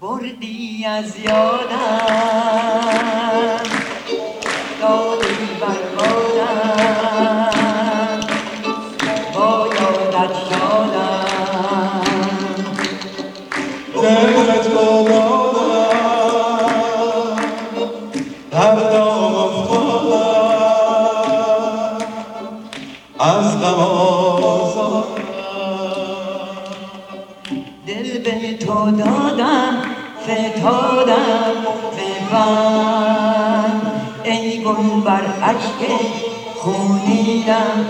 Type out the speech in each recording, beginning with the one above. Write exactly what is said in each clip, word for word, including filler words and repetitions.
بردی از یادم دادی بربادم با یادت شادم دل تو دادم در دام افتادم از غم آزادم دل به تو دادم فتادم به غم ای گل بر اشک خونینم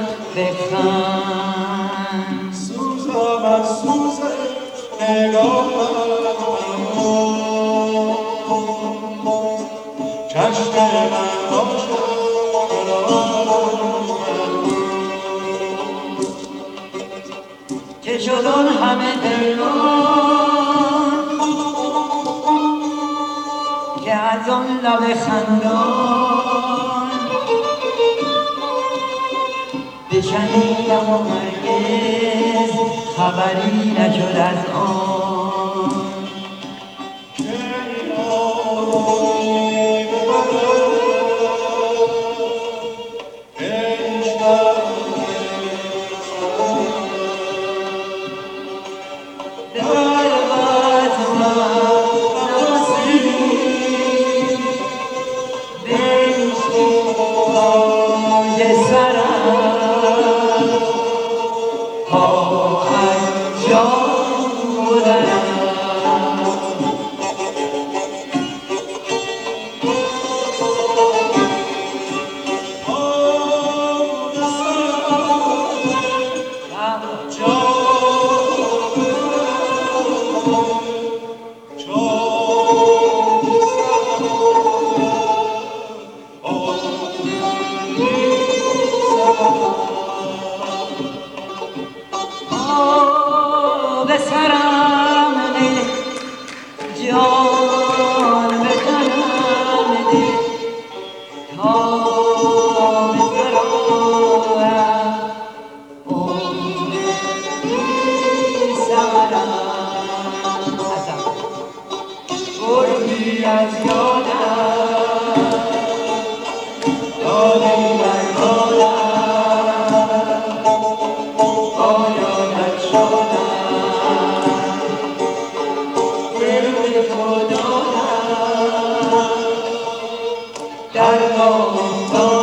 بخند سوزم از سوز نگاهم چشم من باشد که شد آن همه دلمان که از آن لب خندان بشنیدم و هرگز خبری نشد از آن که یاری ببرد عشقم در بزمم نوازی بنشین پای سرم تا از جا گذرم به سرم ده جان به تنم ده تا به سرم عمر بی ثمرم بردی از یادم دادی بربادم با یادت شدم دل به تو دادم در دام